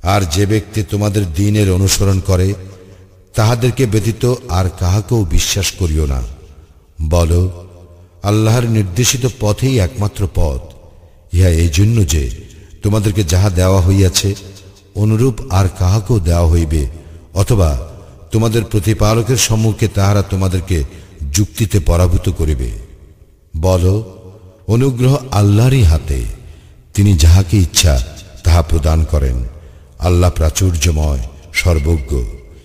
আর যে ব্যক্তি তোমাদের দ্বীনের অনুসরণ করে তাহাদেরকে ব্যতীত আর কাহাকেও বিশ্বাস করিও না। বলো, আল্লাহর নির্দেশিত পথেই একমাত্র পথ। ইহা এই জন্য যে তোমাদেরকে যাহা দেওয়া হইয়াছে অনুরূপ আর কাহাকেও দেওয়া হইবে, অথবা তোমাদের প্রতিপালকের সম্মুখে তাহারা তোমাদেরকে যুক্তিতে পরাভূত করিবে। বলো, অনুগ্রহ আল্লাহরই হাতে, তিনি যাহাকে ইচ্ছা তাহা প্রদান করেন। আল্লাহ প্রাচুর্যময়, সর্বজ্ঞ।